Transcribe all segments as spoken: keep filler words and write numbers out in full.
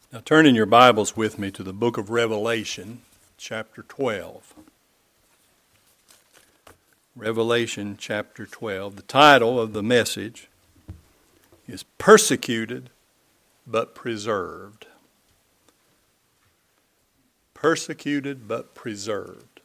Now turn in your Bibles with me to the book of Revelation, chapter twelve. Revelation chapter twelve. The title of the message is Persecuted but Preserved. Persecuted but preserved.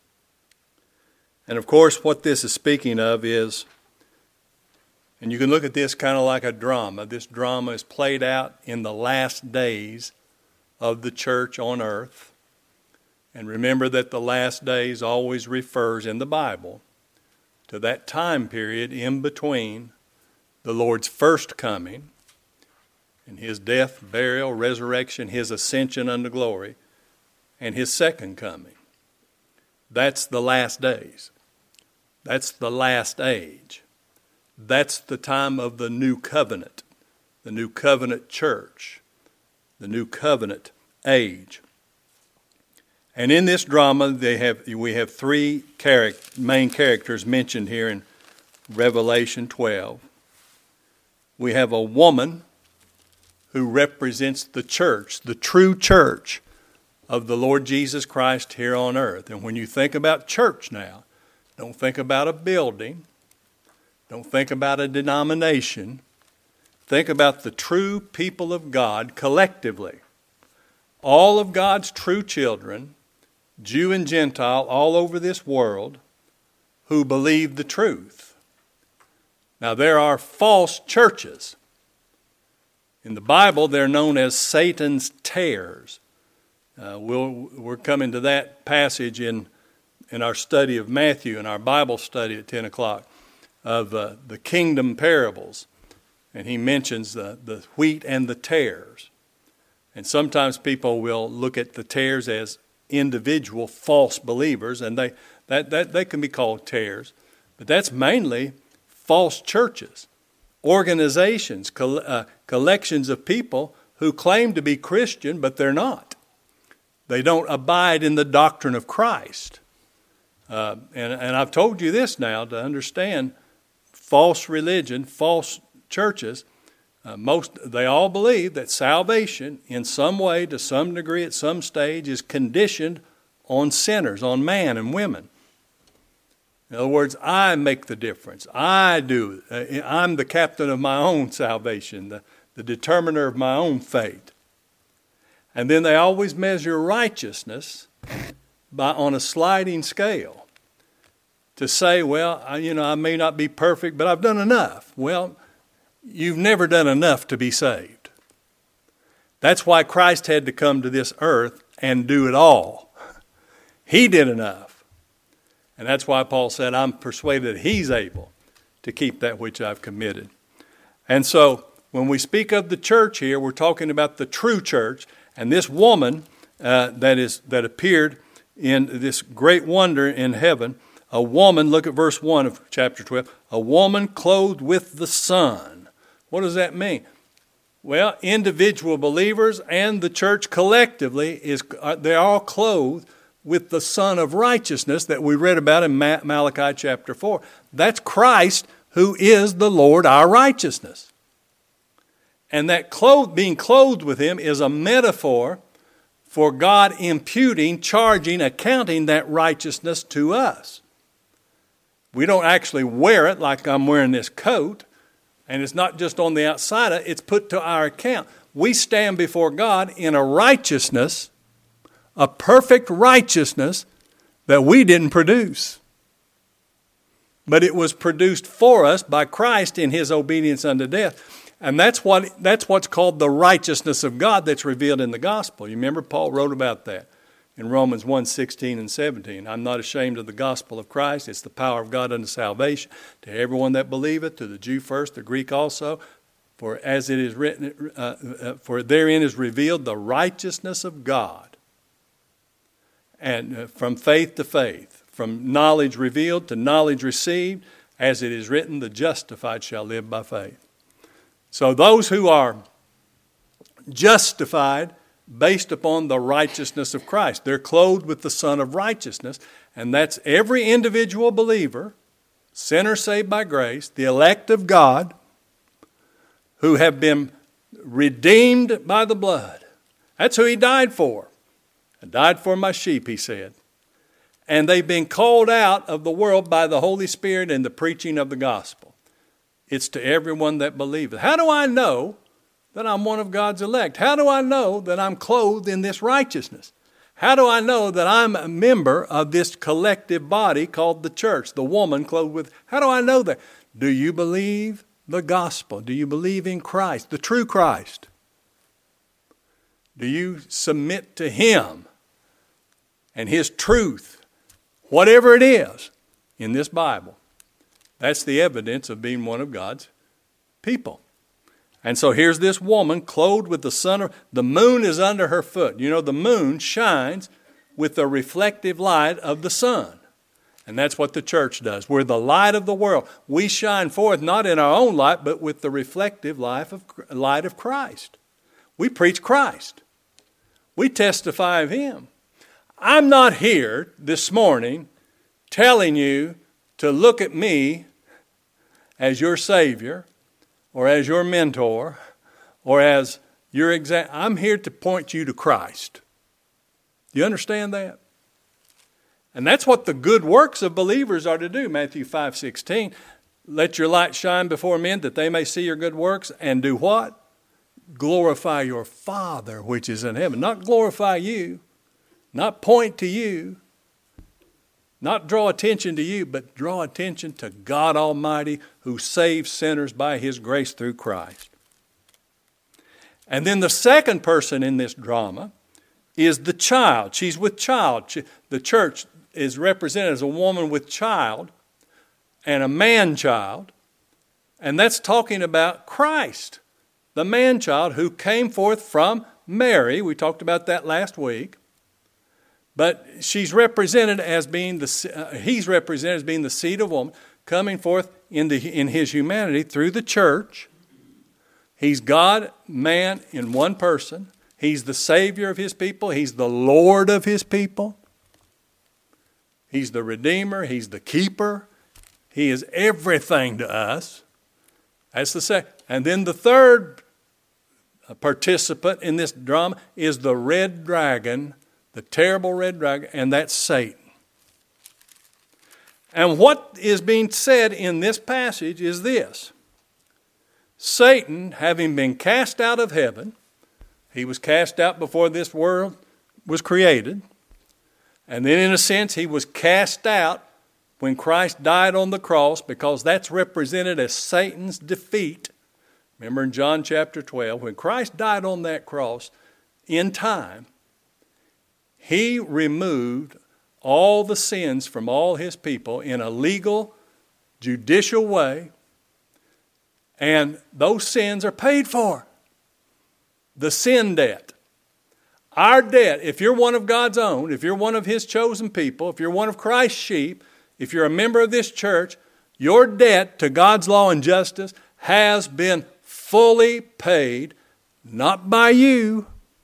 And of course what this is speaking of is, and you can look at this kind of like a drama. This drama is played out in the last days of the church on earth. And remember that the last days always refers in the Bible to that time period in between the Lord's first coming and his death, burial, resurrection, his ascension unto glory, and his second coming. That's the last days. That's the last age. That's the time of the new covenant, the new covenant church, the new covenant age. And in this drama, they have we have three charac- main characters mentioned here in Revelation twelve. We have a woman who represents the church, the true church of the Lord Jesus Christ here on earth. And when you think about church now, don't think about a building. Don't think about a denomination. Think about the true people of God collectively. All of God's true children, Jew and Gentile, all over this world, who believe the truth. Now there are false churches. In the Bible, they're known as Satan's tares. Uh, we'll, we're coming to that passage in, in our study of Matthew, in our Bible study at ten o'clock. Of uh, the kingdom parables. And he mentions the, the wheat and the tares. And sometimes people will look at the tares as individual false believers, and they that, that they can be called tares. But that's mainly false churches, organizations, coll- uh, collections of people who claim to be Christian, but they're not. They don't abide in the doctrine of Christ. Uh, and, and I've told you this now to understand. False religion, false churches, uh, most they all believe that salvation in some way, to some degree, at some stage, is conditioned on sinners, on man and women. In other words, I make the difference. I do. Uh, I'm the captain of my own salvation, the, the determiner of my own fate. And then they always measure righteousness by on a sliding scale. To say, well, I, you know, I may not be perfect, but I've done enough. Well, you've never done enough to be saved. That's why Christ had to come to this earth and do it all. He did enough. And that's why Paul said, I'm persuaded that he's able to keep that which I've committed. And so when we speak of the church here, we're talking about the true church. And this woman uh, that is that appeared in this great wonder in heaven, a woman, look at verse one of chapter twelve, a woman clothed with the sun. What does that mean? Well, individual believers and the church collectively, is they're all clothed with the Son of Righteousness that we read about in Malachi chapter four. That's Christ, who is the Lord our righteousness. And that clothed, being clothed with him is a metaphor for God imputing, charging, accounting that righteousness to us. We don't actually wear it like I'm wearing this coat, and it's not just on the outside, it's put to our account. We stand before God in a righteousness, a perfect righteousness that we didn't produce. But it was produced for us by Christ in his obedience unto death. And that's what that's what's called the righteousness of God that's revealed in the gospel. You remember Paul wrote about that in Romans one, sixteen and seventeen. I'm not ashamed of the gospel of Christ. It's the power of God unto salvation to everyone that believeth, to the Jew first, the Greek also. For as it is written, uh, uh, for therein is revealed the righteousness of God. And uh, from faith to faith, from knowledge revealed to knowledge received, as it is written, the justified shall live by faith. So those who are justified based upon the righteousness of Christ. They're clothed with the Son of Righteousness, and that's every individual believer, sinner saved by grace, the elect of God, who have been redeemed by the blood, That's who he died for. I died for my sheep, he said. And they've been called out of the world by the Holy Spirit and the preaching of the gospel. It's to everyone that believeth. How do I know that I'm one of God's elect? How do I know that I'm clothed in this righteousness? How do I know that I'm a member of this collective body called the church, the woman clothed with? How do I know that? Do you believe the gospel? Do you believe in Christ, the true Christ? Do you submit to him and his truth, whatever it is in this Bible? That's the evidence of being one of God's people. And so here's this woman clothed with the sun. Of, the moon is under her foot. You know, the moon shines with the reflective light of the sun. And that's what the church does. We're the light of the world. We shine forth not in our own light, but with the reflective light of, light of Christ. We preach Christ. We testify of him. I'm not here this morning telling you to look at me as your Savior, or as your mentor, or as your example. I'm here to point you to Christ. Do you understand that? And that's what the good works of believers are to do. Matthew five sixteen, let your light shine before men that they may see your good works and do what? Glorify your Father which is in heaven. Not glorify you, not point to you, not draw attention to you, but draw attention to God Almighty who saves sinners by his grace through Christ. And then the second person in this drama is the child. She's with child. The church is represented as a woman with child and a man-child. And that's talking about Christ, the man-child who came forth from Mary. We talked about that last week. But she's represented as being the, uh, he's represented as being the seed of woman, coming forth in, the, in his humanity through the church. He's God, man in one person. He's the Savior of his people. He's the Lord of his people. He's the Redeemer. He's the Keeper. He is everything to us. That's the second. And then the third participant in this drama is the red dragon, the terrible red dragon, and that's Satan. And what is being said in this passage is this. Satan, having been cast out of heaven, he was cast out before this world was created. And then in a sense, he was cast out when Christ died on the cross, because that's represented as Satan's defeat. Remember in John chapter twelve, when Christ died on that cross in time, he removed all the sins from all his people in a legal, judicial way. And those sins are paid for. The sin debt. Our debt, if you're one of God's own, if you're one of his chosen people, if you're one of Christ's sheep, if you're a member of this church, your debt to God's law and justice has been fully paid, not by you,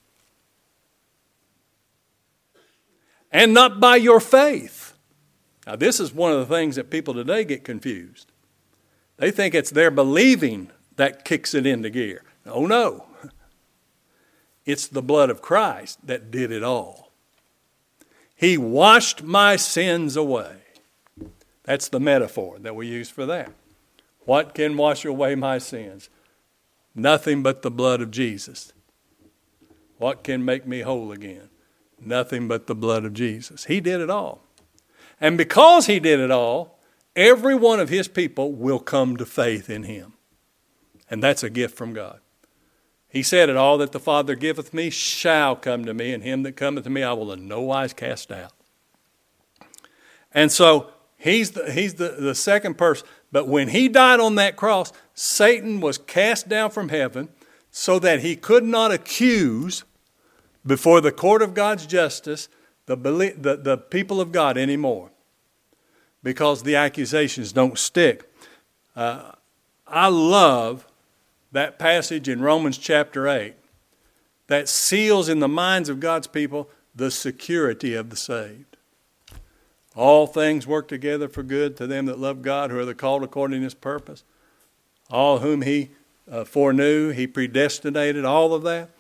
and not by your faith. Now, this is one of the things that people today get confused. They think it's their believing that kicks it into gear. Oh, no. It's the blood of Christ that did it all. He washed my sins away. That's the metaphor that we use for that. What can wash away my sins? Nothing but the blood of Jesus. What can make me whole again? Nothing but the blood of Jesus. He did it all. And because he did it all, every one of his people will come to faith in him. And that's a gift from God. He said it, all that the Father giveth me shall come to me, and him that cometh to me I will in no wise cast out. And so he's the, he's the, the second person. But when he died on that cross, Satan was cast down from heaven so that he could not accuse before the court of God's justice the, the, the people of God anymore, because the accusations don't stick. Uh, I love that passage in Romans chapter eight that seals in the minds of God's people the security of the saved. All things work together for good to them that love God, who are the called according to his purpose. All whom he uh, foreknew, he predestinated, all of that.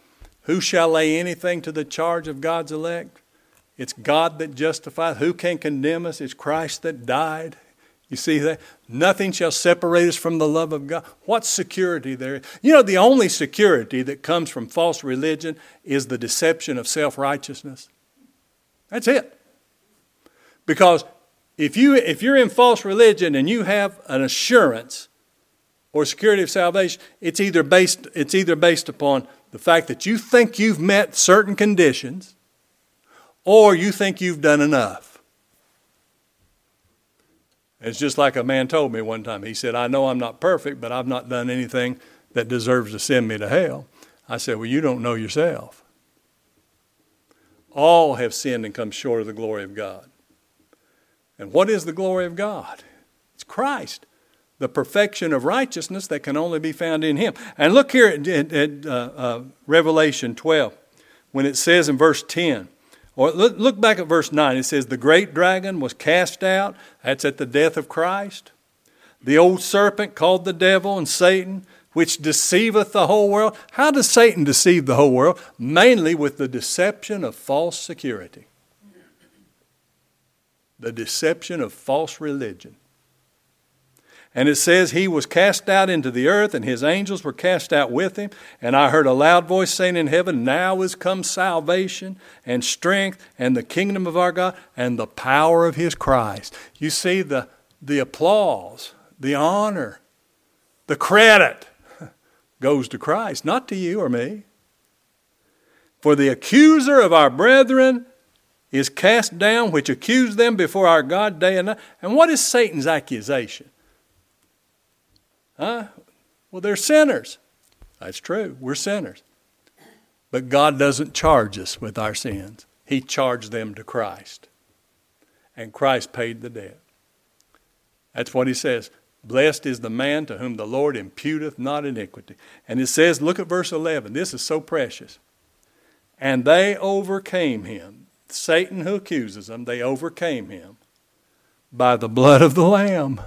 Who shall lay anything to the charge of God's elect? It's God that justifies. Who can condemn us? It's Christ that died. You see that? Nothing shall separate us from the love of God. What security there is. You know, the only security that comes from false religion is the deception of self-righteousness. That's it. Because if, you, if you're in false religion and you have an assurance or security of salvation, it's either based, it's either based upon the fact that you think you've met certain conditions or you think you've done enough. It's just like a man told me one time. He said, I know I'm not perfect, but I've not done anything that deserves to send me to hell. I said, well, you don't know yourself. All have sinned and come short of the glory of God. And what is the glory of God? It's Christ, the perfection of righteousness that can only be found in Him. And look here at, at, at uh, uh, Revelation twelve, when it says in verse ten, or look, look back at verse nine. It says, the great dragon was cast out. That's at the death of Christ. The old serpent called the devil and Satan, which deceiveth the whole world. How does Satan deceive the whole world? Mainly with the deception of false security. The deception of false religion. And it says he was cast out into the earth, and his angels were cast out with him. And I heard a loud voice saying in heaven, now is come salvation and strength and the kingdom of our God and the power of his Christ. You see, the, the applause, the honor, the credit goes to Christ, not to you or me. For the accuser of our brethren is cast down, which accused them before our God day and night. And what is Satan's accusation? Huh? Well, they're sinners. That's true. We're sinners. But God doesn't charge us with our sins. He charged them to Christ. And Christ paid the debt. That's what he says. Blessed is the man to whom the Lord imputeth not iniquity. And it says, look at verse eleven. This is so precious. And they overcame him. Satan who accuses them, they overcame him by the blood of the Lamb.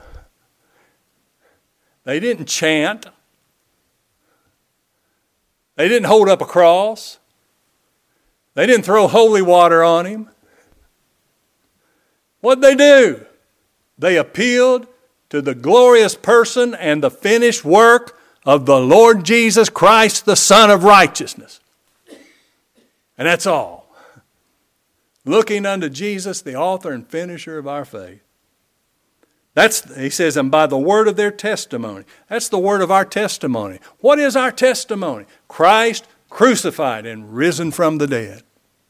They didn't chant. They didn't hold up a cross. They didn't throw holy water on him. What'd they do? They appealed to the glorious person and the finished work of the Lord Jesus Christ, the Son of Righteousness. And that's all. Looking unto Jesus, the author and finisher of our faith. That's, he says, and by the word of their testimony. That's the word of our testimony. What is our testimony? Christ crucified and risen from the dead.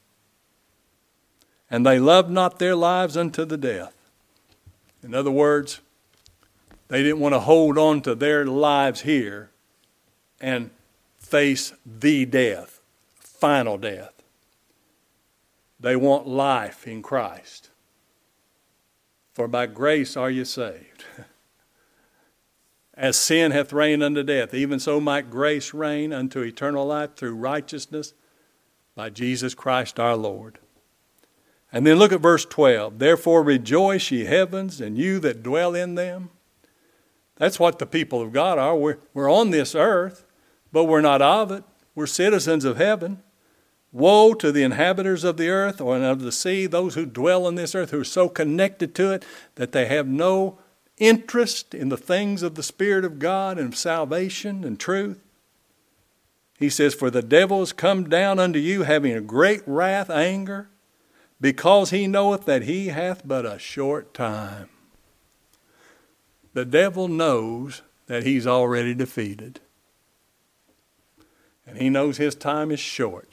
And they loved not their lives unto the death. In other words, they didn't want to hold on to their lives here and face the death, final death. They want life in Christ. For by grace are you saved. As sin hath reigned unto death, even so might grace reign unto eternal life through righteousness by Jesus Christ our Lord. And then look at verse twelve. Therefore rejoice, ye heavens, and you that dwell in them. That's what the people of God are. We're, we're on this earth, but we're not of it. We're citizens of heaven. Woe to the inhabitants of the earth or of the sea, those who dwell on this earth, who are so connected to it that they have no interest in the things of the Spirit of God and salvation and truth. He says, for the devil is come down unto you, having a great wrath, anger, because he knoweth that he hath but a short time. The devil knows that he's already defeated. And he knows his time is short.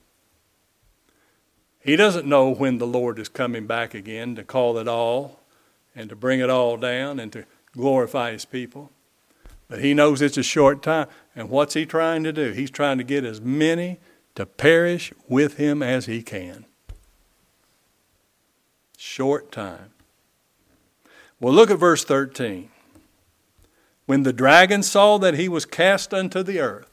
He doesn't know when the Lord is coming back again to call it all and to bring it all down and to glorify his people. But he knows it's a short time. And what's he trying to do? He's trying to get as many to perish with him as he can. Short time. Well, look at verse thirteen. When the dragon saw that he was cast unto the earth,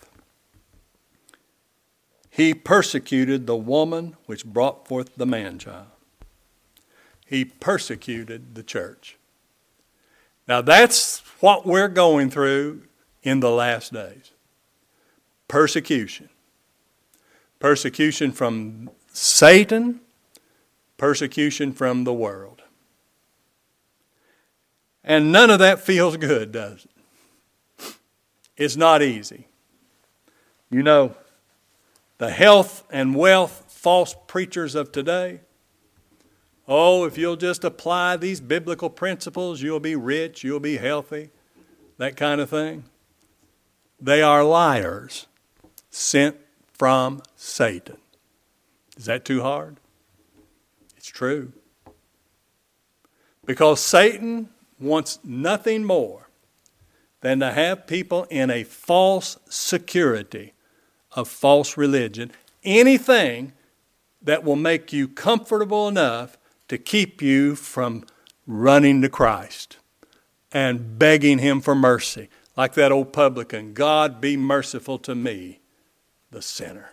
he persecuted the woman which brought forth the man-child. He persecuted the church. Now that's what we're going through in the last days. Persecution. Persecution from Satan, persecution from the world. And none of that feels good, does it? It's not easy. You know, the health and wealth false preachers of today, oh, if you'll just apply these biblical principles, you'll be rich, you'll be healthy, that kind of thing. They are liars sent from Satan. Is that too hard? It's true. Because Satan wants nothing more than to have people in a false security of false religion. Anything that will make you comfortable enough to keep you from running to Christ and begging Him for mercy. Like that old publican, God be merciful to me, the sinner.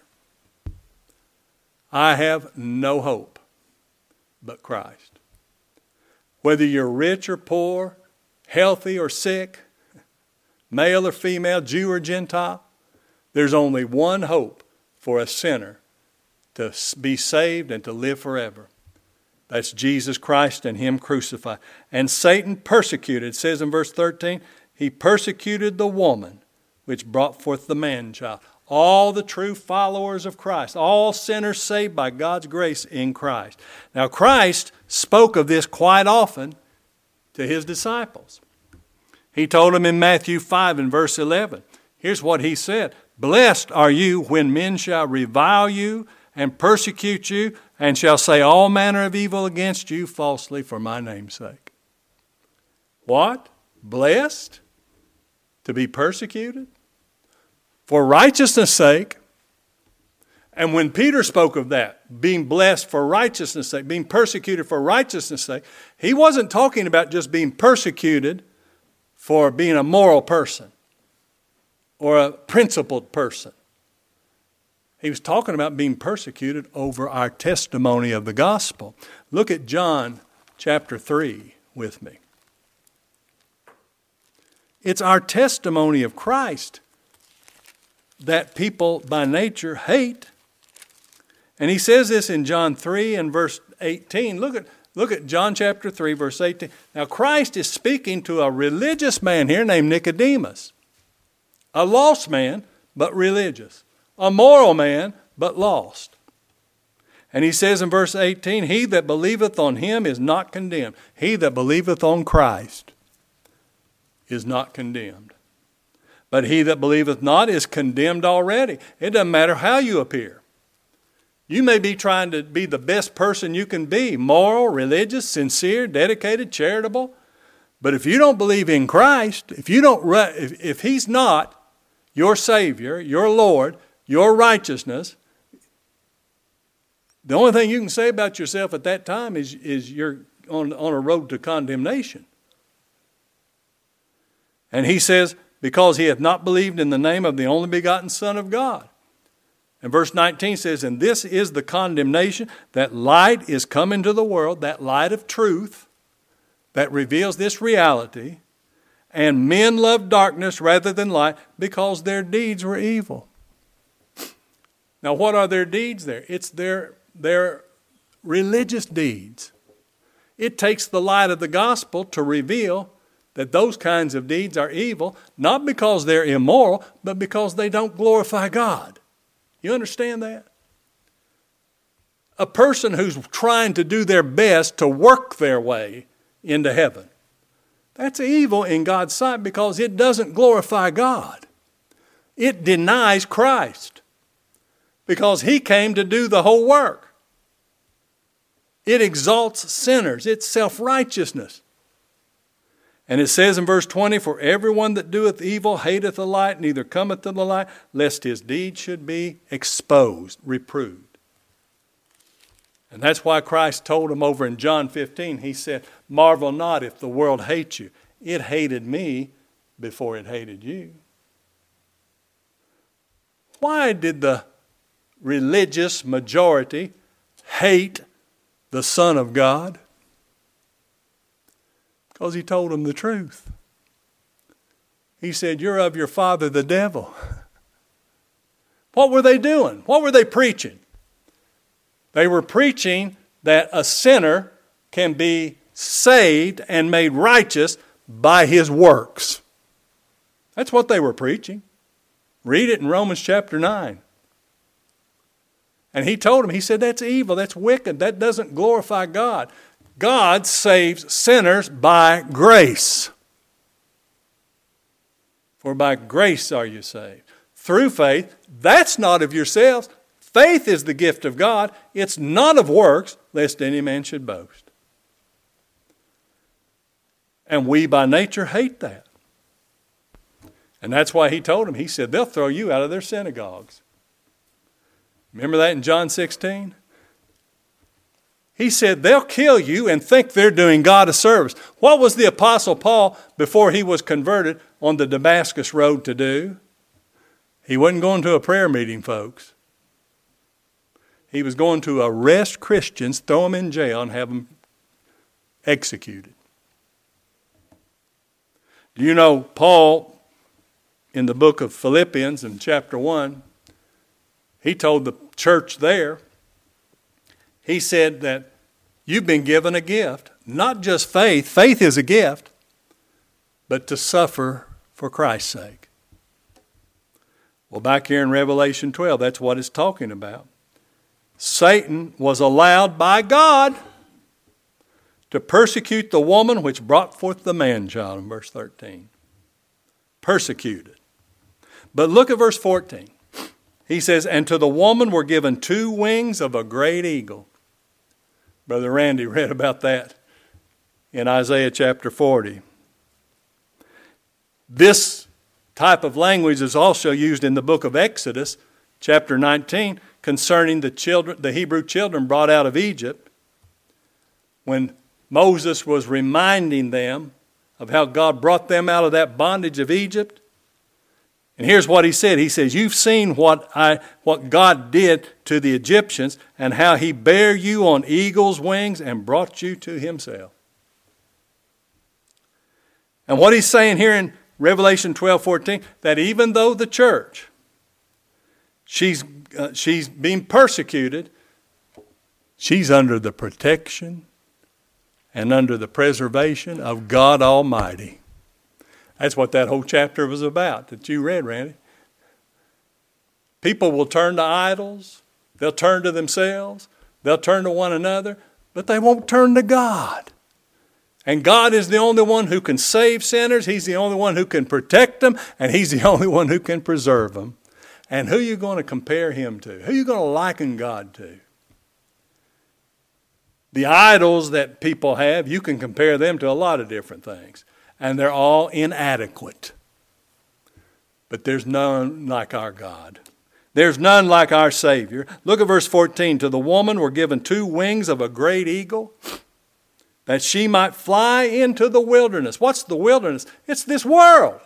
I have no hope but Christ. Whether you're rich or poor, healthy or sick, male or female, Jew or Gentile, there's only one hope for a sinner to be saved and to live forever. That's Jesus Christ and Him crucified. And Satan persecuted, it says in verse thirteen, he persecuted the woman which brought forth the man-child. All the true followers of Christ, all sinners saved by God's grace in Christ. Now Christ spoke of this quite often to His disciples. He told them in Matthew five and verse eleven. Here's what He said. Blessed are you when men shall revile you and persecute you and shall say all manner of evil against you falsely for my name's sake. What? Blessed to be persecuted for righteousness' sake. And when Peter spoke of that, being blessed for righteousness' sake, being persecuted for righteousness' sake, he wasn't talking about just being persecuted for being a moral person or a principled person. He was talking about being persecuted over our testimony of the gospel. Look at John chapter three with me. It's our testimony of Christ that people by nature hate. And he says this in John three and verse eighteen. Look at, look at John chapter three, verse eighteen. Now Christ is speaking to a religious man here named Nicodemus. A lost man, but religious. A moral man, but lost. And he says in verse eighteen, he that believeth on Him is not condemned. He that believeth on Christ is not condemned. But he that believeth not is condemned already. It doesn't matter how you appear. You may be trying to be the best person you can be, moral, religious, sincere, dedicated, charitable. But if you don't believe in Christ, if you don't, if, if He's not your Savior, your Lord, your righteousness, the only thing you can say about yourself at that time is, is you're on, on a road to condemnation. And he says, because he hath not believed in the name of the only begotten Son of God. And verse nineteen says, and this is the condemnation, that light is come into the world, that light of truth that reveals this reality, and men love darkness rather than light because their deeds were evil. Now, what are their deeds there? It's their, their religious deeds. It takes the light of the gospel to reveal that those kinds of deeds are evil, not because they're immoral, but because they don't glorify God. You understand that? A person who's trying to do their best to work their way into heaven, that's evil in God's sight because it doesn't glorify God. It denies Christ. Because He came to do the whole work. It exalts sinners. It's self-righteousness. And it says in verse twenty, for everyone that doeth evil hateth the light, neither cometh to the light, lest his deed should be exposed, reproved. And that's why Christ told him over in John fifteen, He said, marvel not if the world hates you. It hated me before it hated you. Why did the religious majority hate the Son of God? Because He told them the truth. He said, you're of your father the devil. What were they doing? What were they preaching? They were preaching that a sinner can be saved and made righteous by his works. That's what they were preaching. Read it in Romans chapter nine. And he told them, he said, that's evil, that's wicked, that doesn't glorify God. God saves sinners by grace. For by grace are you saved. Through faith, that's not of yourselves. Faith is the gift of God. It's not of works, lest any man should boast. And we by nature hate that. And that's why he told them, he said, they'll throw you out of their synagogues. Remember that in John sixteen? He said, they'll kill you and think they're doing God a service. What was the Apostle Paul, before he was converted, on the Damascus road to do? He wasn't going to a prayer meeting, folks. He was going to arrest Christians, throw them in jail, and have them executed. Do you know Paul, in the book of Philippians in chapter one, he told the church there, he said that you've been given a gift, not just faith, faith is a gift, but to suffer for Christ's sake. Well, back here in Revelation twelve, that's what it's talking about. Satan was allowed by God to persecute the woman which brought forth the man-child in verse thirteen. Persecuted. But look at verse fourteen. He says, and to the woman were given two wings of a great eagle. Brother Randy read about that in Isaiah chapter forty. This type of language is also used in the book of Exodus, chapter nineteen, concerning the children, the Hebrew children brought out of Egypt, when Moses was reminding them of how God brought them out of that bondage of Egypt. And here's what he said. He says, you've seen what I, what God did to the Egyptians and how he bare you on eagle's wings and brought you to himself. And what he's saying here in Revelation twelve fourteen, that even though the church, she's, uh, she's being persecuted, she's under the protection and under the preservation of God Almighty. That's what that whole chapter was about that you read, Randy. People will turn to idols. They'll turn to themselves. They'll turn to one another. But they won't turn to God. And God is the only one who can save sinners. He's the only one who can protect them. And He's the only one who can preserve them. And who are you going to compare Him to? Who are you going to liken God to? The idols that people have, you can compare them to a lot of different things. And they're all inadequate. But there's none like our God. There's none like our Savior. Look at verse fourteen. To the woman were given two wings of a great eagle, that she might fly into the wilderness. What's the wilderness? It's this world.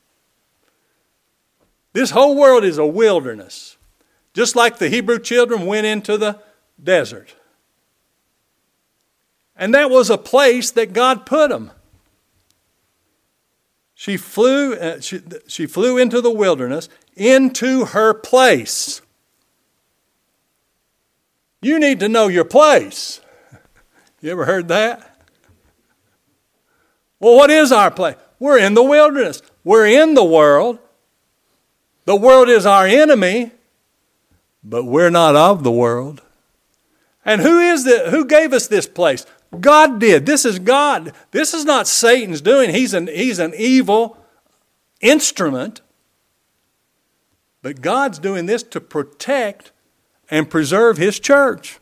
This whole world is a wilderness. Just like the Hebrew children went into the desert. And that was a place that God put them. She flew, uh, she, she flew into the wilderness, into her place. You need to know your place. You ever heard that? Well, what is our place? We're in the wilderness. We're in the world. The world is our enemy, but we're not of the world. And who is the, who gave us this place? God did. This is God. This is not Satan's doing. He's an, he's an evil instrument. But God's doing this to protect and preserve His church.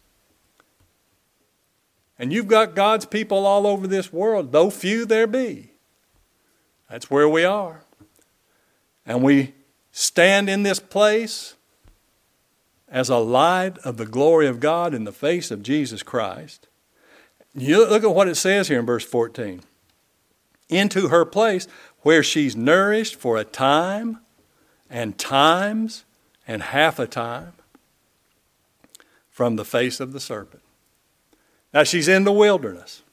And you've got God's people all over this world, though few there be. That's where we are. And we stand in this place as a light of the glory of God in the face of Jesus Christ. You look at what it says here in verse fourteen. Into her place where she's nourished for a time and times and half a time from the face of the serpent. Now she's in the wilderness,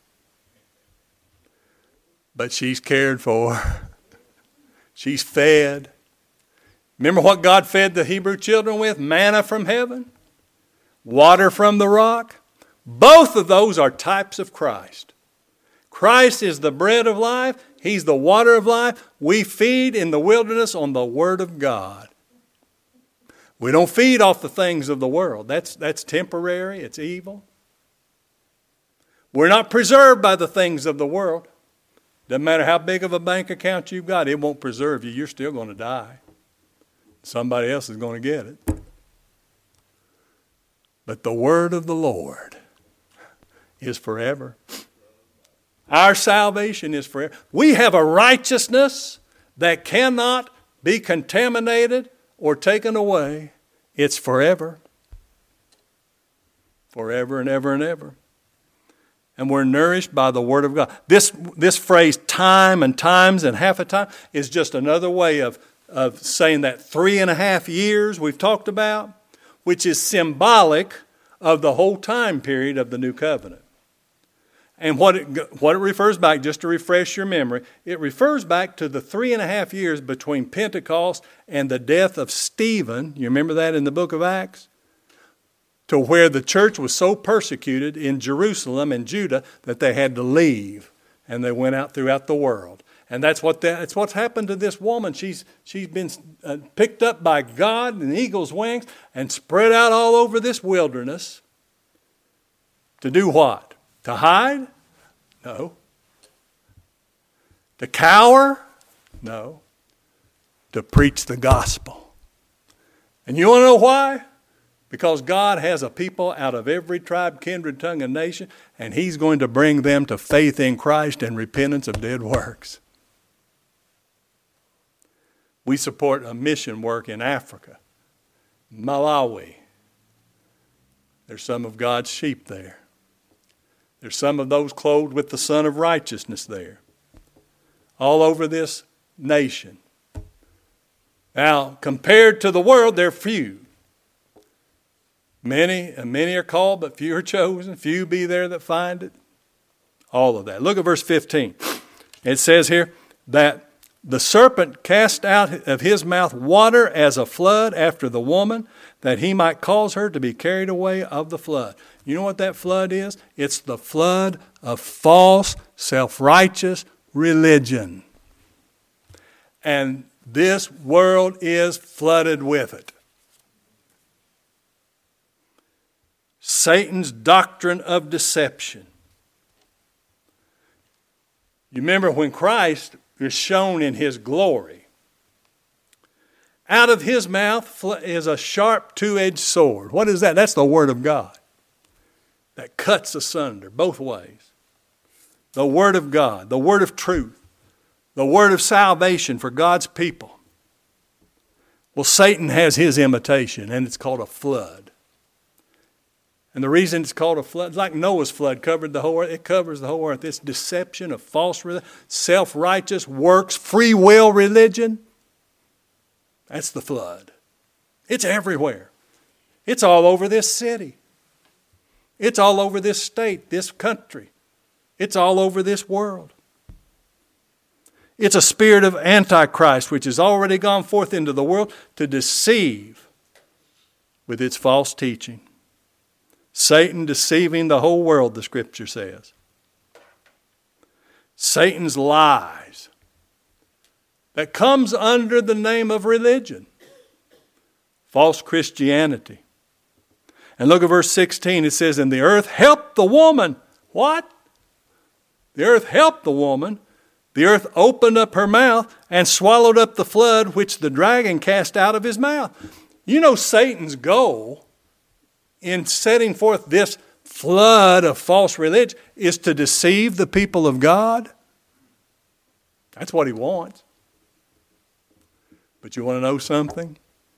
but she's cared for. She's fed. Remember what God fed the Hebrew children with? Manna from heaven, water from the rock. Both of those are types of Christ. Christ is the bread of life. He's the water of life. We feed in the wilderness on the Word of God. We don't feed off the things of the world. That's, that's temporary. It's evil. We're not preserved by the things of the world. Doesn't matter how big of a bank account you've got, it won't preserve you. You're still going to die. Somebody else is going to get it. But the word of the Lord is forever. Our salvation is forever. We have a righteousness that cannot be contaminated or taken away. It's forever. Forever and ever and ever. And we're nourished by the Word of God. This, this phrase, time and times and half a time, is just another way of, of saying that three and a half years we've talked about, which is symbolic of the whole time period of the New Covenant. And what it, what it refers back, just to refresh your memory, it refers back to the three and a half years between Pentecost and the death of Stephen. You remember that in the book of Acts? To where the church was so persecuted in Jerusalem and Judah that they had to leave, and they went out throughout the world. And that's what that, that's what's happened to this woman. She's she's been uh, picked up by God in eagle's wings and spread out all over this wilderness. To do what? To hide? No. To cower? No. To preach the gospel. And you want to know why? Because God has a people out of every tribe, kindred, tongue, and nation, and He's going to bring them to faith in Christ and repentance of dead works. We support a mission work in Africa, Malawi. There's some of God's sheep there. There's some of those clothed with the Son of Righteousness there. All over this nation. Now, compared to the world, they're few. Many, and many are called, but few are chosen. Few be there that find it. All of that. Look at verse fifteen. It says here that the serpent cast out of his mouth water as a flood after the woman, that he might cause her to be carried away of the flood. You know what that flood is? It's the flood of false, self-righteous religion. And this world is flooded with it. Satan's doctrine of deception. You remember when Christ is shown in His glory, out of His mouth is a sharp two-edged sword. What is that? That's the Word of God that cuts asunder both ways. The Word of God, the Word of truth, the Word of salvation for God's people. Well, Satan has his imitation, and it's called a flood. And the reason it's called a flood, it's like Noah's flood covered the whole earth. It covers the whole earth. It's deception of false religion, self-righteous works, free will religion. That's the flood. It's everywhere. It's all over this city. It's all over this state, this country. It's all over this world. It's a spirit of Antichrist which has already gone forth into the world to deceive with its false teaching. Satan deceiving the whole world, the Scripture says. Satan's lies that comes under the name of religion. False Christianity. And look at verse sixteen. It says, and the earth helped the woman. What? The earth helped the woman. The earth opened up her mouth and swallowed up the flood which the dragon cast out of his mouth. You know Satan's goal in setting forth this flood of false religion is to deceive the people of God. That's what he wants. But you want to know something?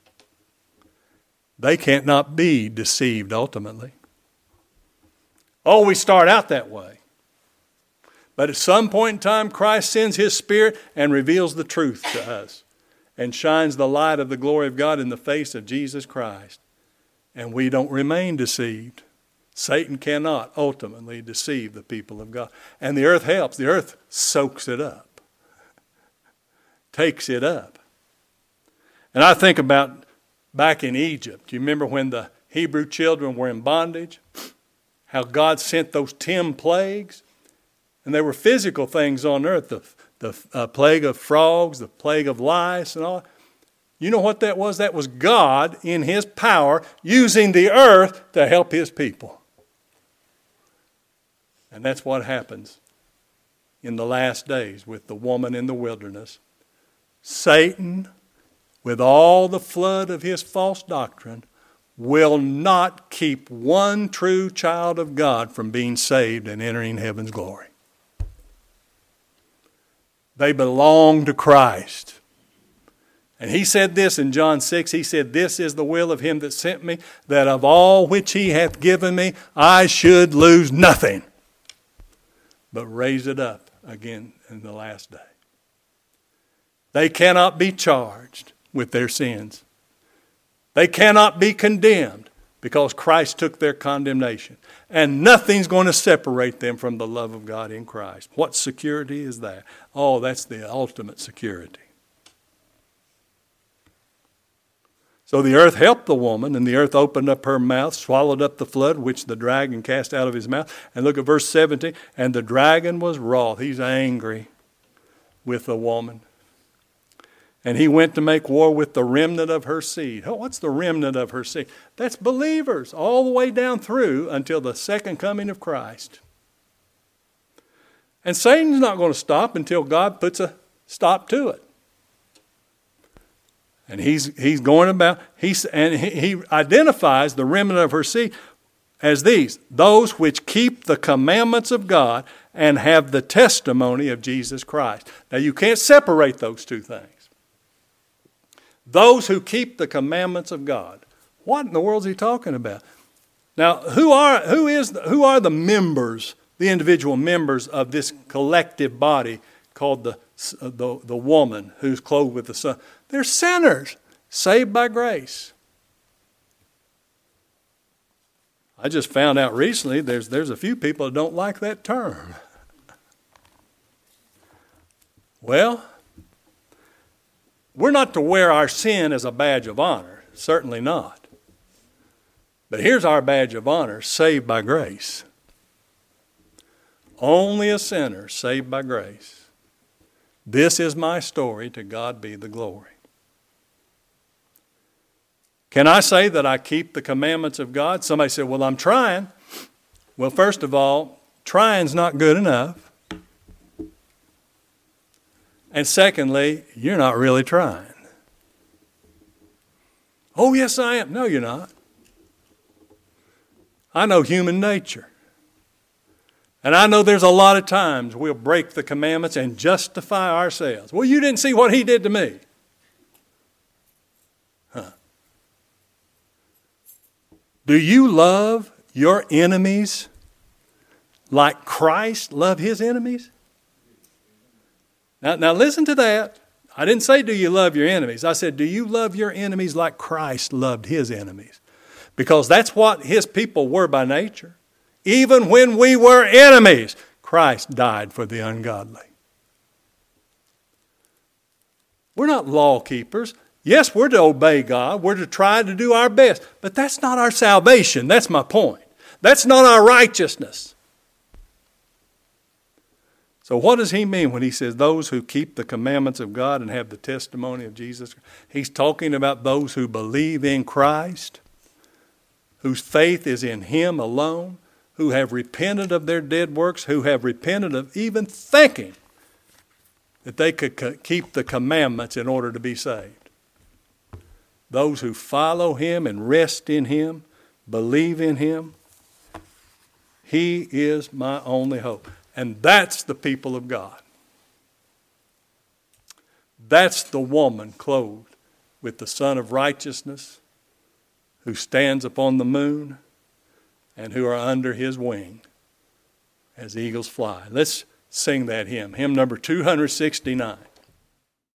They can't not be deceived ultimately. Oh, we start out that way. But at some point in time, Christ sends His Spirit and reveals the truth to us and shines the light of the glory of God in the face of Jesus Christ. And we don't remain deceived. Satan cannot ultimately deceive the people of God. And the earth helps. The earth soaks it up. Takes it up. And I think about back in Egypt. You remember when the Hebrew children were in bondage? How God sent those ten plagues? And they were physical things on earth. The, the uh, plague of frogs, the plague of lice and all. You know what that was? That was God in His power using the earth to help His people. And that's what happens in the last days with the woman in the wilderness. Satan, with all the flood of his false doctrine, will not keep one true child of God from being saved and entering heaven's glory. They belong to Christ. And He said this in John six. He said, "This is the will of Him that sent me, that of all which He hath given me, I should lose nothing, but raise it up again in the last day." They cannot be charged with their sins. They cannot be condemned because Christ took their condemnation. And nothing's going to separate them from the love of God in Christ. What security is that? Oh, that's the ultimate security. So the earth helped the woman, and the earth opened up her mouth, swallowed up the flood, which the dragon cast out of his mouth. And look at verse seventeen. And the dragon was wroth. He's angry with the woman. And he went to make war with the remnant of her seed. Oh, what's the remnant of her seed? That's believers all the way down through until the second coming of Christ. And Satan's not going to stop until God puts a stop to it. And he's he's going about, he's, and he, he identifies the remnant of her seed as these, those which keep the commandments of God and have the testimony of Jesus Christ. Now you can't separate those two things. Those who keep the commandments of God. What in the world is he talking about? Now, who are who is who are the members, the individual members of this collective body called the the, the woman who's clothed with the sun? They're sinners, saved by grace. I just found out recently there's there's a few people that don't like that term. Well, we're not to wear our sin as a badge of honor. Certainly not. But here's our badge of honor, saved by grace. Only a sinner saved by grace. This is my story. To God be the glory. Can I say that I keep the commandments of God? Somebody said, well, I'm trying. Well, first of all, trying's not good enough. And secondly, you're not really trying. Oh, yes, I am. No, you're not. I know human nature. And I know there's a lot of times we'll break the commandments and justify ourselves. Well, you didn't see what He did to me. Huh. Do you love your enemies like Christ loved His enemies? Now, now listen to that. I didn't say, do you love your enemies? I said, do you love your enemies like Christ loved His enemies? Because that's what His people were by nature. Even when we were enemies, Christ died for the ungodly. We're not law keepers. Yes, we're to obey God. We're to try to do our best. But that's not our salvation. That's my point. That's not our righteousness. So what does he mean when he says those who keep the commandments of God and have the testimony of Jesus? He's talking about those who believe in Christ, whose faith is in Him alone, who have repented of their dead works, who have repented of even thinking that they could keep the commandments in order to be saved. Those who follow Him and rest in Him, believe in Him, He is my only hope. And that's the people of God. That's the woman clothed with the Son of Righteousness, who stands upon the moon and who are under His wing as eagles fly. Let's sing that hymn. Hymn number two sixty-nine.